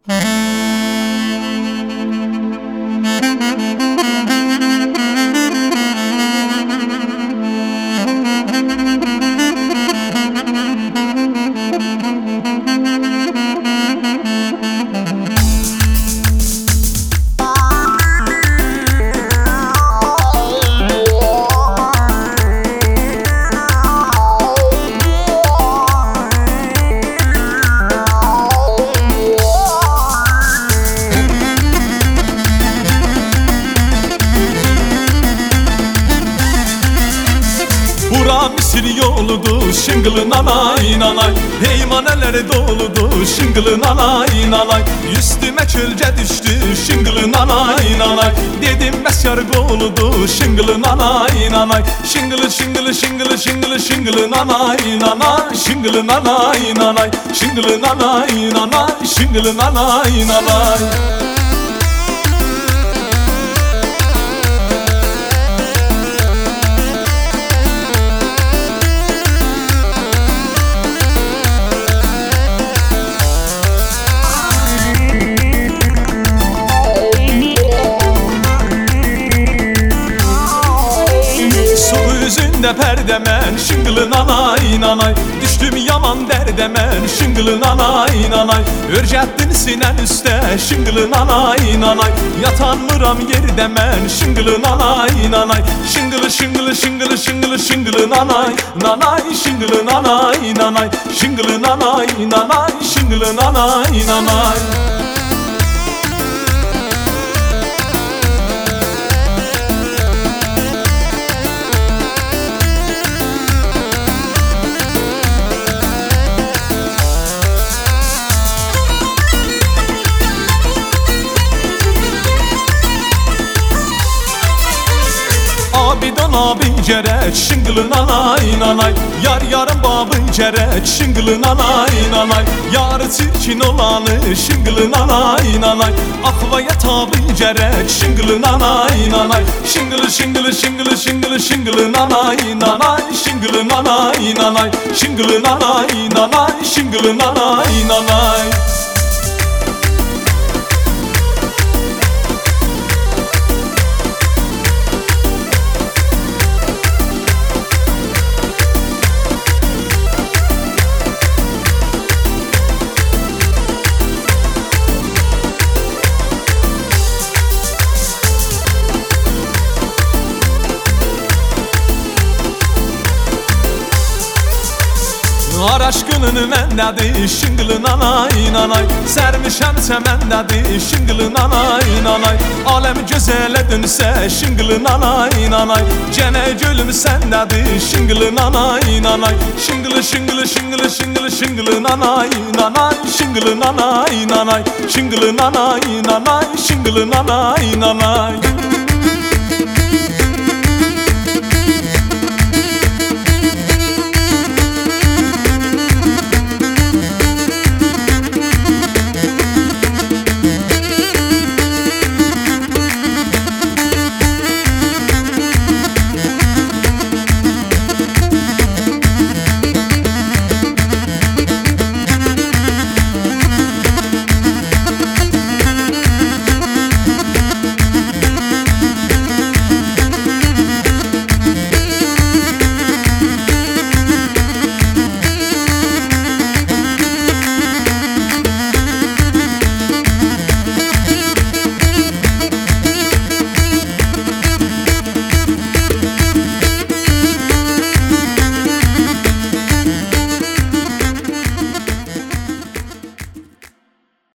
Misir yoludu şıngılı nanay nanay, heymaneleri doludu şıngılı nanay nanay. Üstüme çölce düştü şıngılı nanay nanay, dedim mesyar goludu şıngılı nanay nanay. Şıngılı şıngılı şıngılı şıngılı şıngılı nanay nanay, şıngılı nanay nanay, şıngılı nanay nanay, şıngılı nanay nanay. Yüzünde perdemen şıngılı nanay nanay, düştüm yaman derdemen şıngılı nanay nanay. Örcettin sinen üste şıngılı nanay nanay, yatan mıram yerdemen şıngılı nanay nanay. Şıngılı şıngılı şıngılı şıngılı şıngılı nanay nanay, şıngılı nanay nanay, şıngılı nanay nanay, şıngılı nanay nanay. Abidan abi cerek şıngılı nanay nanay, yar yarın babı cerek şıngılı nanay nanay. Yarı çirkin olanı şıngılı nanay nanay, akvaya tabi cerek şıngılı nanay nanay. Şıngılı şıngılı şıngılı şıngılı şıngılı nanay nanay, şıngılı nanay nanay, şıngılı nanay nanay, şıngılı nanay nanay. Ar aşkının məndədir şıngılı nanay nanay, sərmişəm çəməndədir şıngılı nanay nanay. Aləm gözələ dönsə şıngılı nanay nanay, cənə gölüm səndədir şıngılı nanay nanay. Şıngılı şıngılı şıngılı şıngılı şıngılı nanay nanay, şıngılı nanay nanay, şıngılı nanay nanay, şıngılı nanay nanay.